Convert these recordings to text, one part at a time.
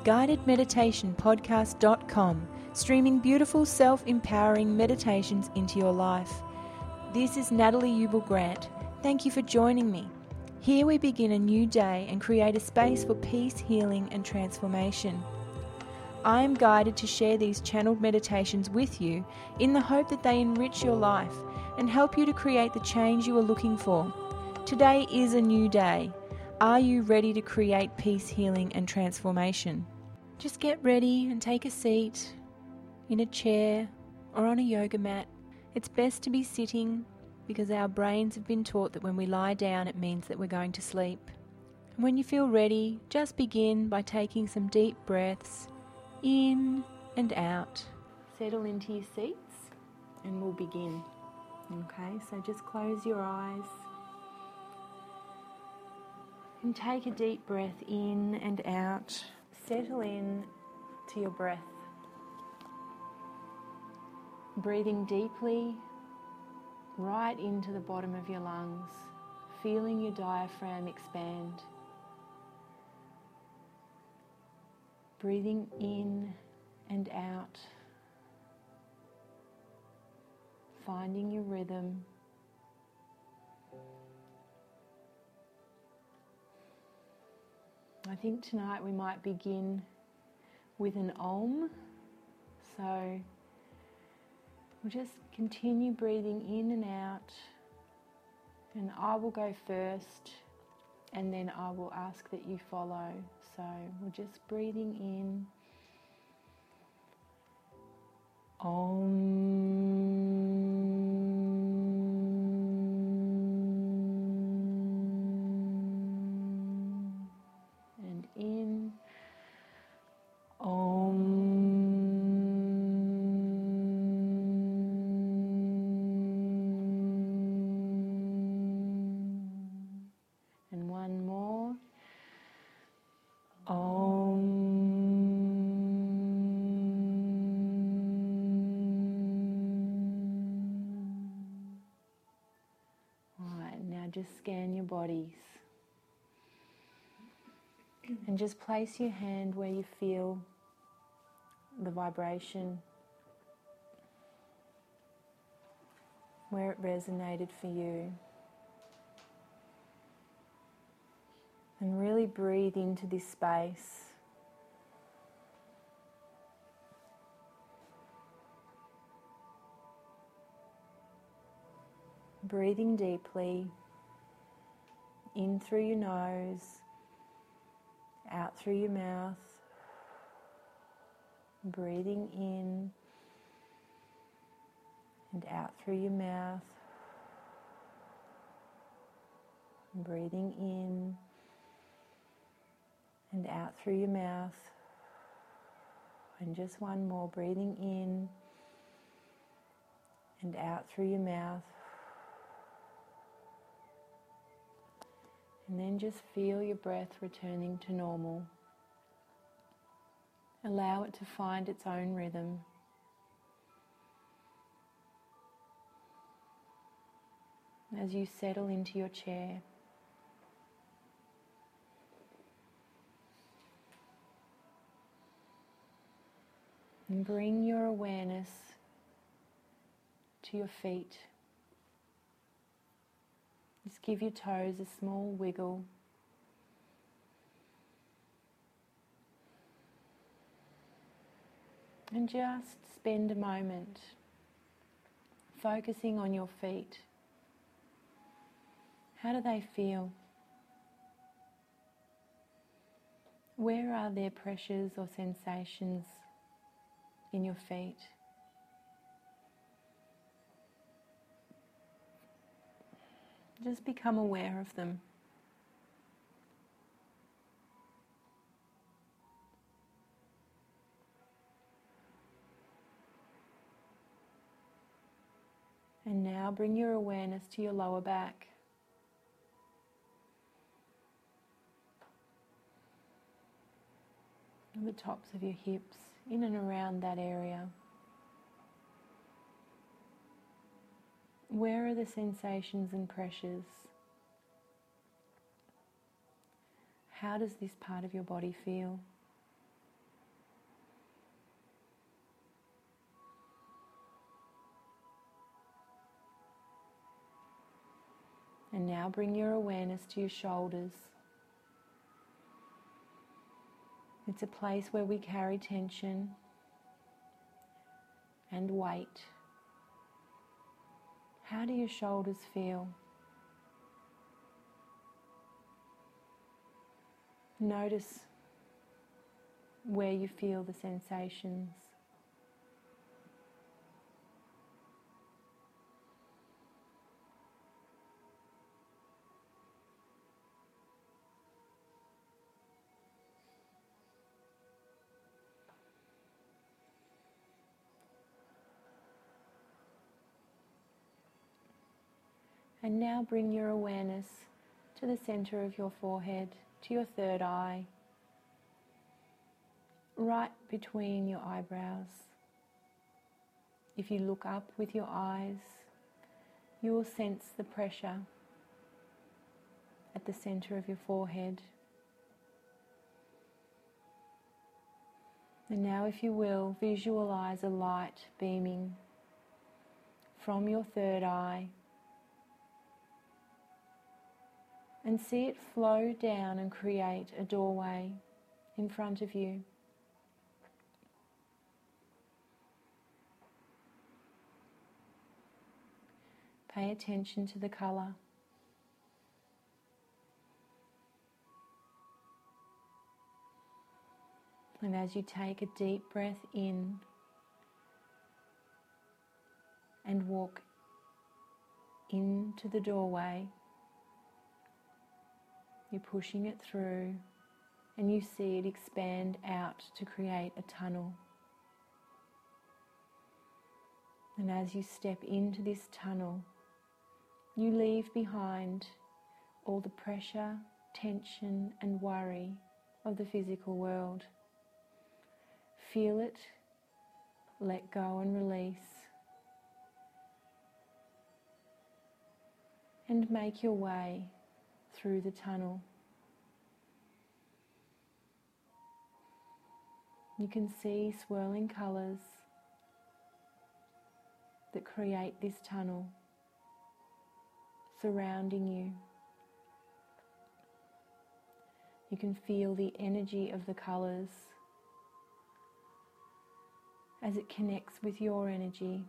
guidedmeditationpodcast.com, streaming beautiful self-empowering meditations into your life. This is Natalie Ubel Grant. Thank you for joining me. Here we begin a new day and create a space for peace, healing and transformation. I am guided to share these channeled meditations with you in the hope that they enrich your life and help you to create the change you are looking for. Today is a new day. Are you ready to create peace, healing and transformation? Just get ready and take a seat in a chair or on a yoga mat. It's best to be sitting because our brains have been taught that when we lie down it means that we're going to sleep. And when you feel ready, just begin by taking some deep breaths in and out. Settle into your seats and we'll begin. Okay, so just close your eyes and take a deep breath in and out. Settle in to your breath. Breathing deeply right into the bottom of your lungs, feeling your diaphragm expand. Breathing in and out, finding your rhythm. I think tonight we might begin with an Om. So we'll just continue breathing in and out, and I will go first and then I will ask that you follow. So we're just breathing in. Om. And in. Om. And one more. Om. Alright, now just scan your bodies. And just place your hand where you feel the vibration, where it resonated for you. And really breathe into this space. Breathing deeply, in through your nose, out through your mouth. Breathing in and out through your mouth. Breathing in and out through your mouth. And just one more, breathing in and out through your mouth. And then just feel your breath returning to normal. Allow it to find its own rhythm. As you settle into your chair. And bring your awareness to your feet. Just give your toes a small wiggle. And just spend a moment focusing on your feet. How do they feel? Where are there pressures or sensations in your feet? Just become aware of them. And now bring your awareness to your lower back. And the tops of your hips, in and around that area. Where are the sensations and pressures? How does this part of your body feel? And now bring your awareness to your shoulders. It's a place where we carry tension and weight. How do your shoulders feel? Notice where you feel the sensations. And now bring your awareness to the center of your forehead, to your third eye, right between your eyebrows. If you look up with your eyes, you will sense the pressure at the center of your forehead. And now, if you will, visualize a light beaming from your third eye and see it flow down and create a doorway in front of you. Pay attention to the colour. And as you take a deep breath in and walk into the doorway, you're pushing it through and you see it expand out to create a tunnel. And as you step into this tunnel, you leave behind all the pressure, tension and worry of the physical world. Feel it, let go and release, and make your way through the tunnel. You can see swirling colours that create this tunnel surrounding you. You can feel the energy of the colours as it connects with your energy.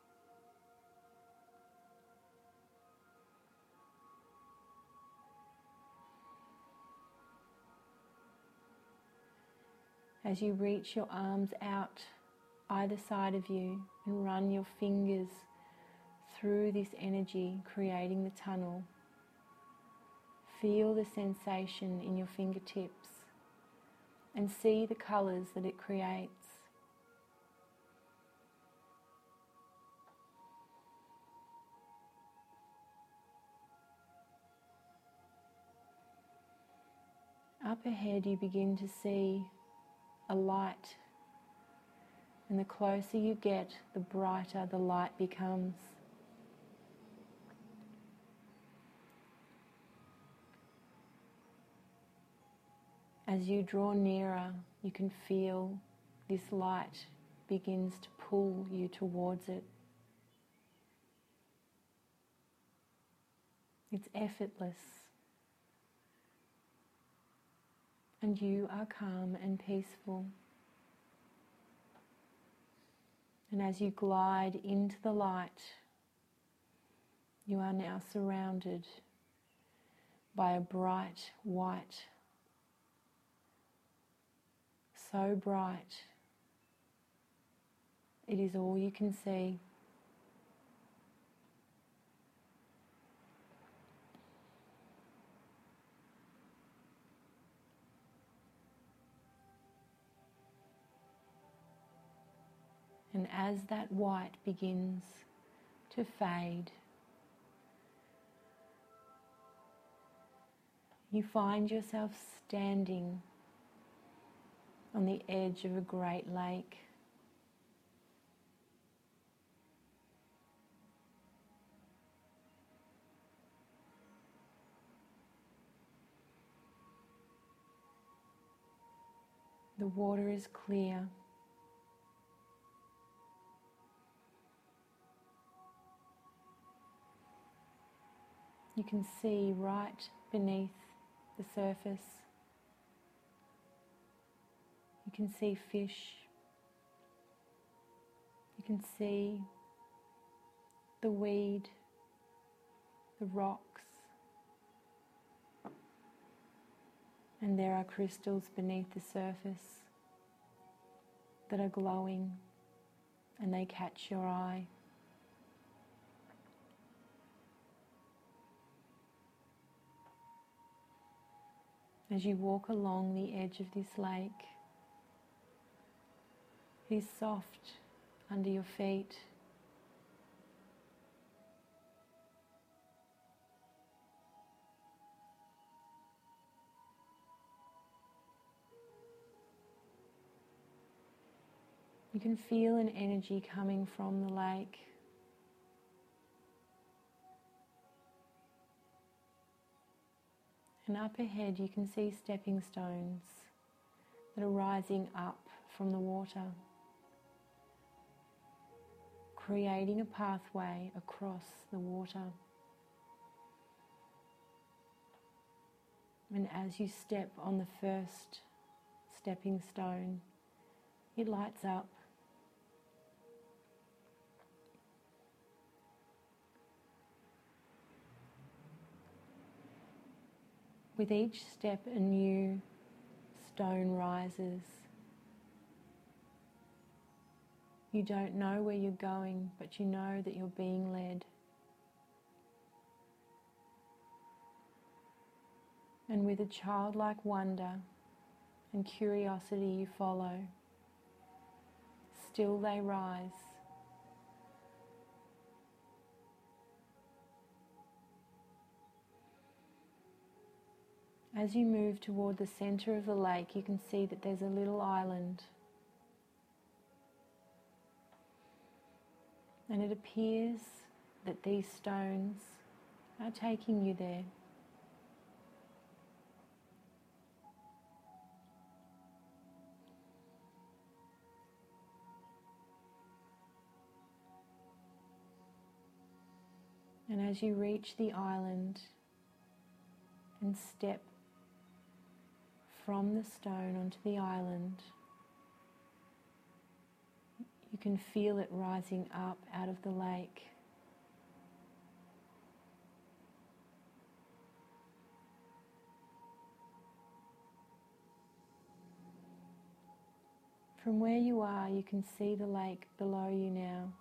As you reach your arms out either side of you and run your fingers through this energy, creating the tunnel, feel the sensation in your fingertips and see the colours that it creates. Up ahead you begin to see a light, and the closer you get, the brighter the light becomes. As you draw nearer, you can feel this light begins to pull you towards it. It's effortless, and you are calm and peaceful. And as you glide into the light, you are now surrounded by a bright white, so bright, it is all you can see. And as that white begins to fade, you find yourself standing on the edge of a great lake. The water is clear. You can see right beneath the surface. You can see fish. You can see the weed, the rocks, and there are crystals beneath the surface that are glowing and they catch your eye. As you walk along the edge of this lake, it is soft under your feet. You can feel an energy coming from the lake. And up ahead you can see stepping stones that are rising up from the water, creating a pathway across the water. And as you step on the first stepping stone, it lights up. With each step, a new stone rises. You don't know where you're going, but you know that you're being led. And with a childlike wonder and curiosity you follow. Still they rise. As you move toward the center of the lake, you can see that there's a little island. And it appears that these stones are taking you there. And as you reach the island and step from the stone onto the island, you can feel it rising up out of the lake. From where you are, you can see the lake below you now.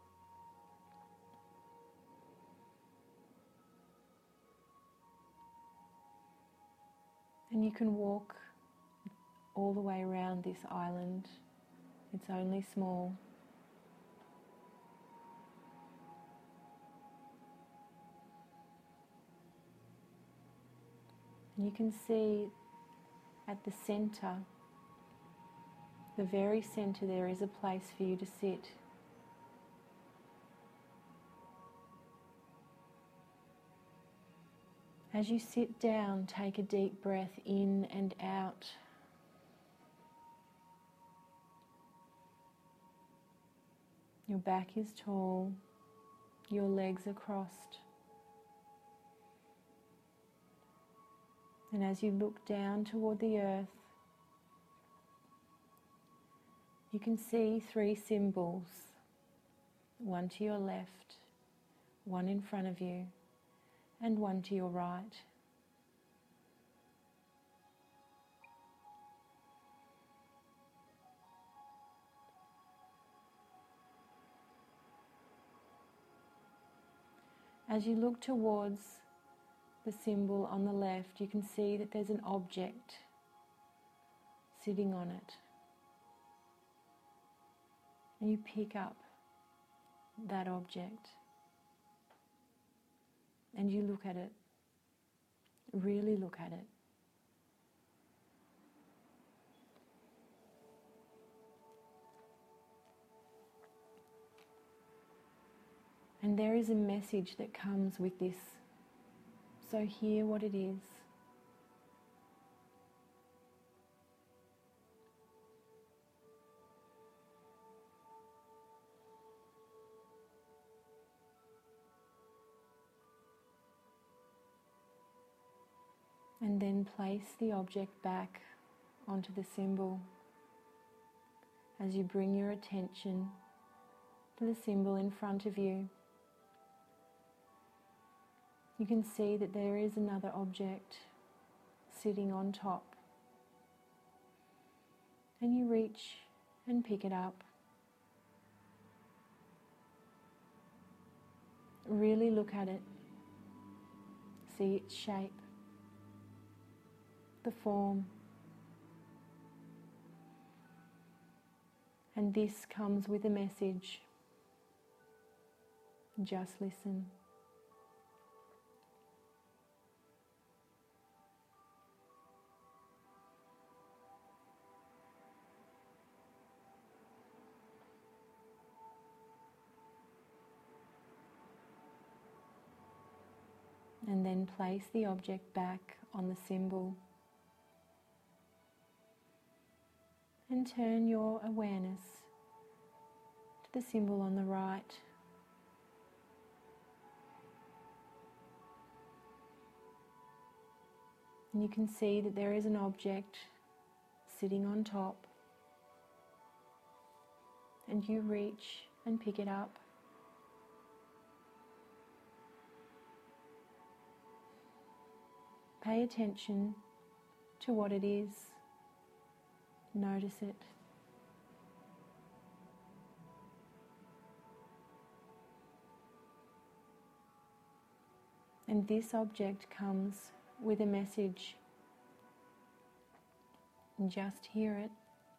And you can walk all the way around this island. It's only small. And you can see at the center, the very center, there is a place for you to sit. As you sit down, take a deep breath in and out. Your back is tall, your legs are crossed. And as you look down toward the earth, you can see 3 symbols, one to your left, one in front of you, and one to your right. As you look towards the symbol on the left, you can see that there's an object sitting on it. And you pick up that object and you look at it, really look at it. And there is a message that comes with this. So hear what it is. And then place the object back onto the symbol as you bring your attention to the symbol in front of you. You can see that there is another object sitting on top, and you reach and pick it up. Really look at it, see its shape, the form. And this comes with a message. Just listen. And then place the object back on the symbol. And turn your awareness to the symbol on the right. And you can see that there is an object sitting on top, and you reach and pick it up. Pay attention to what it is. Notice it. And this object comes with a message. Just hear it.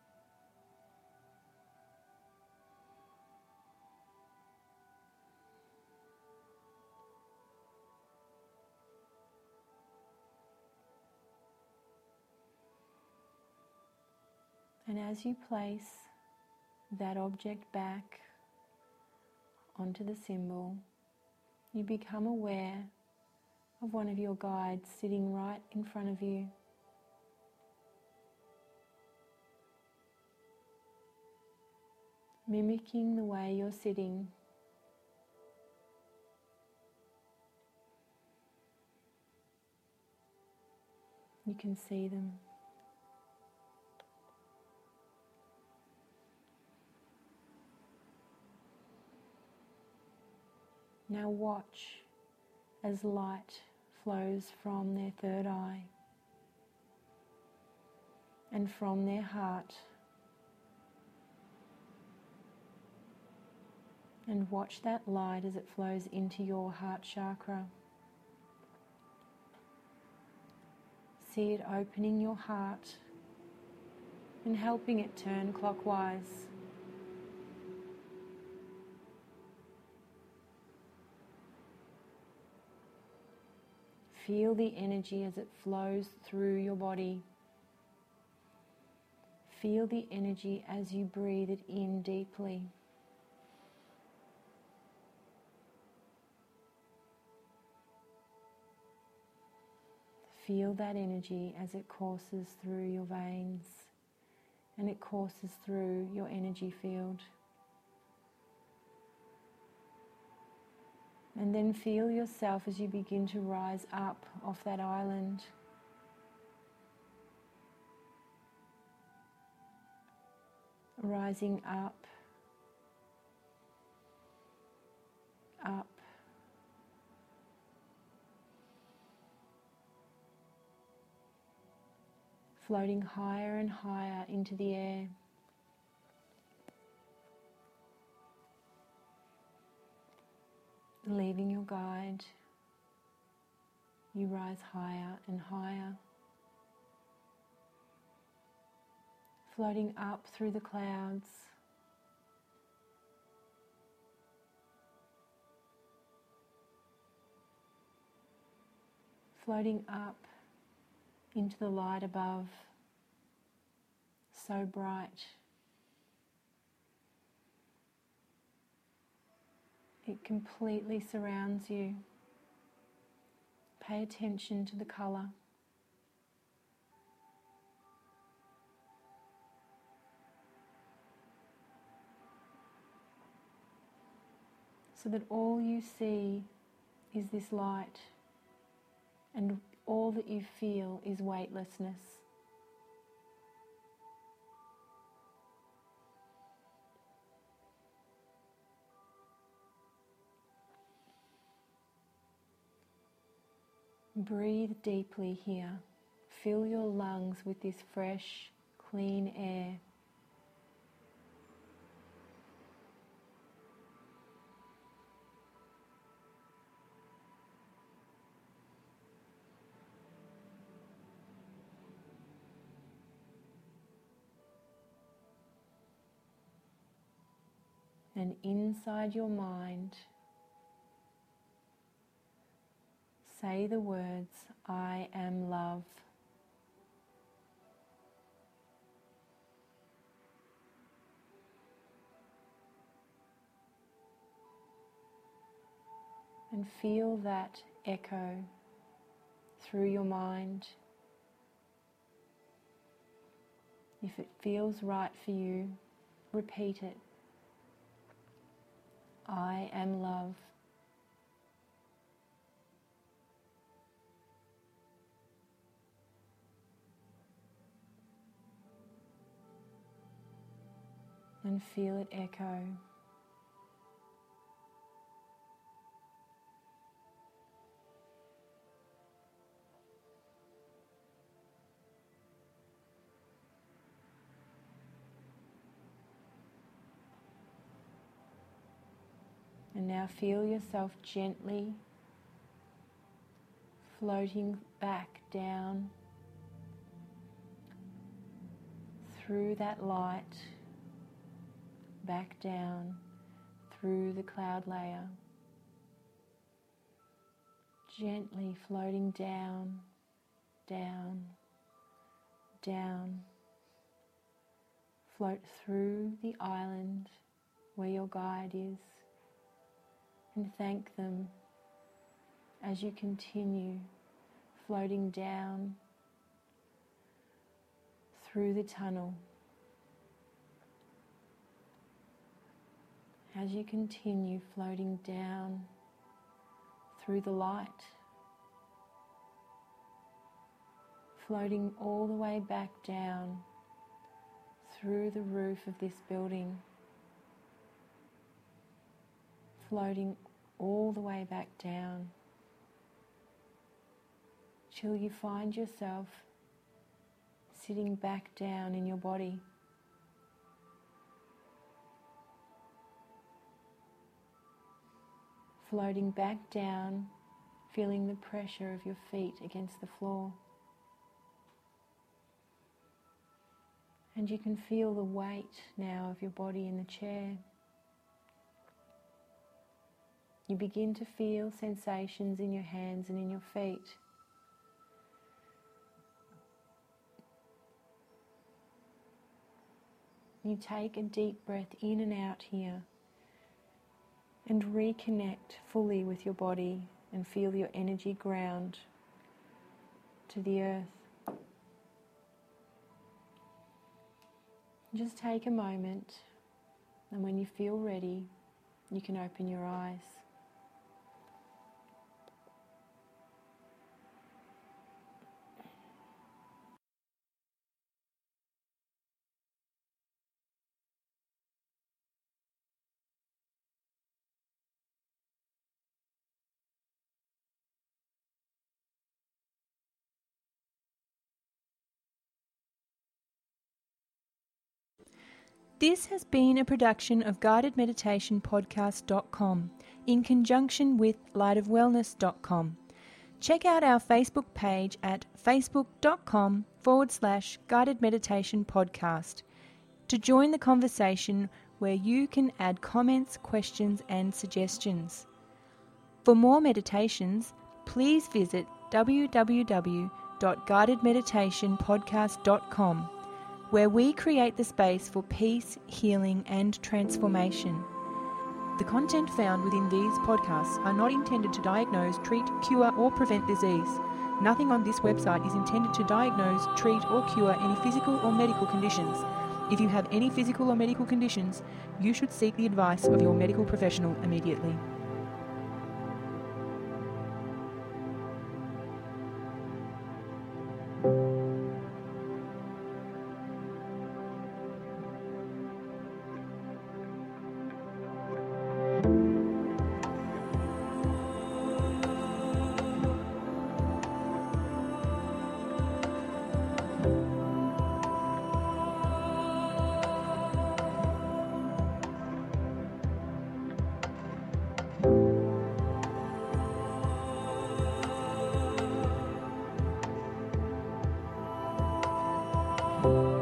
And as you place that object back onto the symbol, you become aware of one of your guides sitting right in front of you. Mimicking the way you're sitting. You can see them. Now watch as light flows from their third eye and from their heart. And watch that light as it flows into your heart chakra. See it opening your heart and helping it turn clockwise. Feel the energy as it flows through your body. Feel the energy as you breathe it in deeply. Feel that energy as it courses through your veins and it courses through your energy field. And then feel yourself as you begin to rise up off that island. Rising up, up. Floating higher and higher into the air. Leaving your guide, you rise higher and higher. Floating up through the clouds. Floating up into the light above, so bright. It completely surrounds you. Pay attention to the colour. So that all you see is this light, and all that you feel is weightlessness. Breathe deeply here. Fill your lungs with this fresh, clean air. And inside your mind, say the words, I am love. And feel that echo through your mind. If it feels right for you, repeat it. I am love. And feel it echo. And now feel yourself gently floating back down through that light, back down through the cloud layer, gently floating down, down, down. Float through the island where your guide is, and thank them as you continue floating down through the tunnel. As you continue floating down through the light, floating all the way back down through the roof of this building, floating all the way back down till you find yourself sitting back down in your body. Floating back down, feeling the pressure of your feet against the floor. And you can feel the weight now of your body in the chair. You begin to feel sensations in your hands and in your feet. You take a deep breath in and out here and reconnect fully with your body and feel your energy ground to the earth. Just take a moment, and when you feel ready, you can open your eyes. This has been a production of guidedmeditationpodcast.com in conjunction with lightofwellness.com. Check out our Facebook page at facebook.com/guided meditation podcast to join the conversation where you can add comments, questions and suggestions. For more meditations, please visit www.guidedmeditationpodcast.com, where we create the space for peace, healing and transformation. The content found within these podcasts are not intended to diagnose, treat, cure or prevent disease. Nothing on this website is intended to diagnose, treat or cure any physical or medical conditions. If you have any physical or medical conditions, you should seek the advice of your medical professional immediately. you.